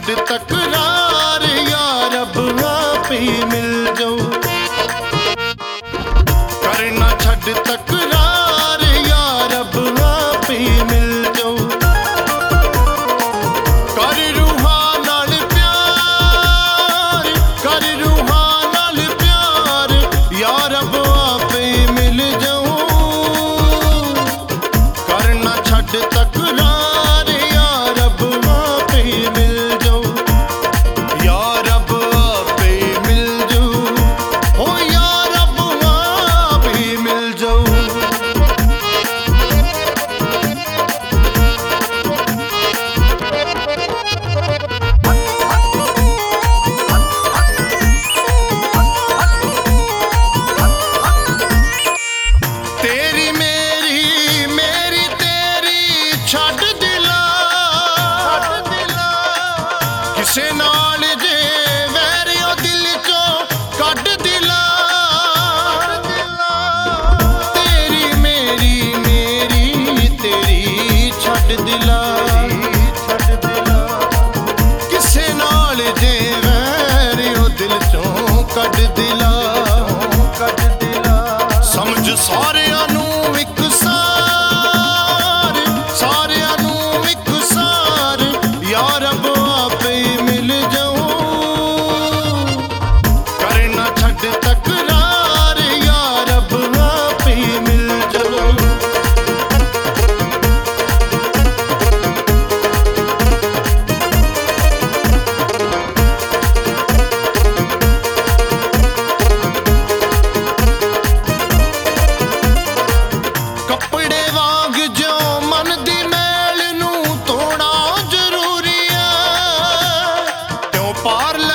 छड़ तकरार यार अब आप ही मिल जाओ। करना छड़ तकरार यार अब आप ही मिल जाओ। कर रूहां नाल प्यार, कर रूहां नाल प्यार यार अब आप ही मिल जाओ। करना छड़ तकरार यार अब आप ही मिल जाओ। यार अब आप ही मिल जाओ। हो यार अब आप ही मिल जाओ। तेरी मेरी मेरी तेरी छड़ दिला, किसे नाल जे वैरियो दिल चों कढ दिला। तेरी मेरी मेरी तेरी छड़ दिला, किसे नाल जे वैरियो दिल चों कढ दिला। समझ सारियां नूं इक सार, सारियां नूं इक सार यार अब आप ही मिल जाओ। करना छड़ तकरार यार अब आप ही मिल जाओ। कपड़े वांग जो मन दी मैल नूं धोना जरूरी है, क्यों पार